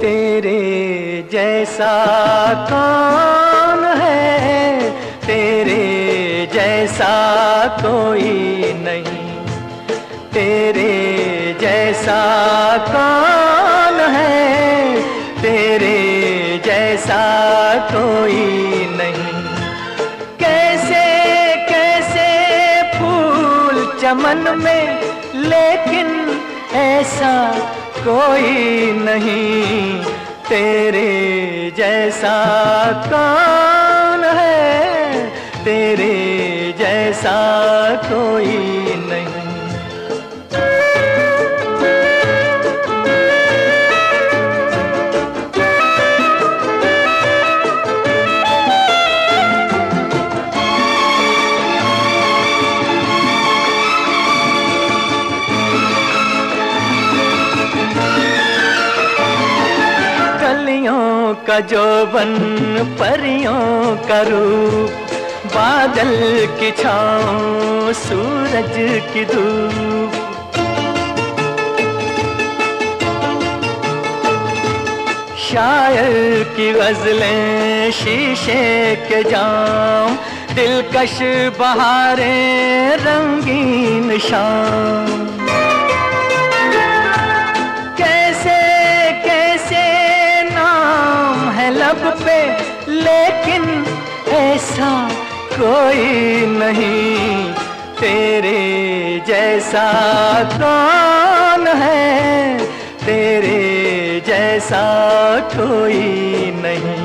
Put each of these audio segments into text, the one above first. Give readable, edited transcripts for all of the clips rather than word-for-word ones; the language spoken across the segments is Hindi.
तेरे जैसा कौन है, तेरे जैसा कोई नहीं। तेरे जैसा कौन है, तेरे जैसा कोई नहीं। कैसे कैसे फूल चमन में, लेकिन ऐसा कोई नहीं। तेरे जैसा कौन है, तेरे जैसा कोई नहीं। का जोबन, परियों का रूप, बादल की छाँव, सूरज की धूप। शायर की गजलें, शीशे के जाम, दिलकश बहारें, रंगीन शाम। लब पे लेकिन ऐसा कोई नहीं। तेरे जैसा कौन है, तेरे जैसा कोई नहीं।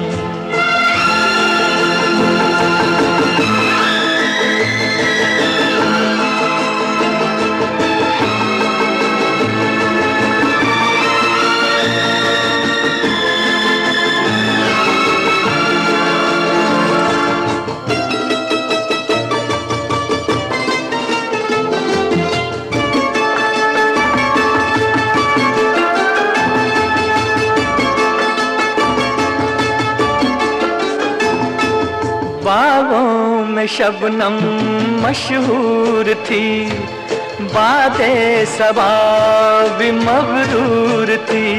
बागों में शबनम मशहूर थी, बातें सबा भी मगरूर थी।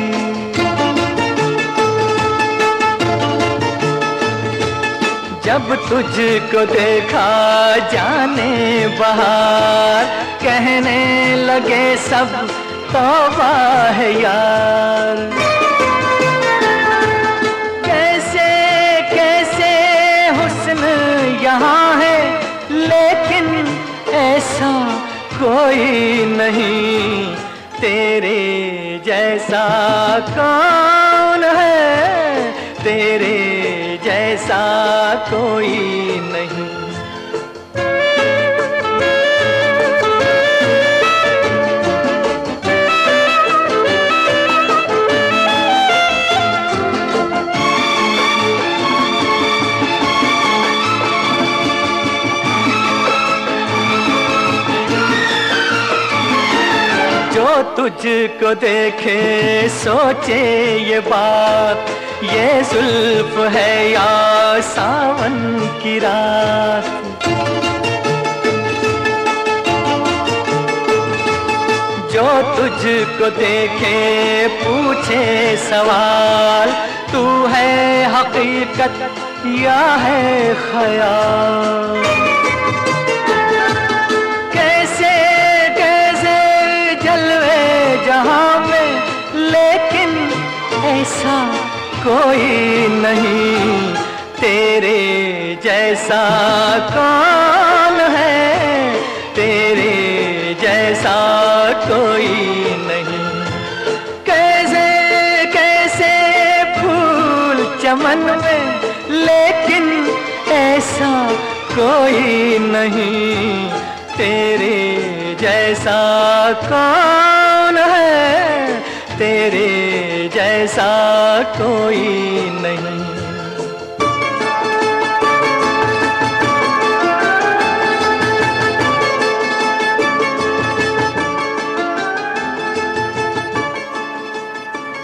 जब तुझको देखा जाने बहार, कहने लगे सब तौबा है यार। यहाँ है लेकिन ऐसा कोई नहीं। तेरे जैसा कौन है, तेरे जैसा कोई नहीं। जो तुझको देखे सोचे ये बात, ये जुल्फ है या सावन की रात। जो तुझको देखे पूछे सवाल, तू है हकीकत या है ख्याल। जहाँ में लेकिन ऐसा कोई नहीं। तेरे जैसा कौन है, तेरे जैसा कोई नहीं। कैसे कैसे फूल चमन में, लेकिन ऐसा कोई नहीं। तेरे जैसा कौन है, तेरे जैसा कोई नहीं।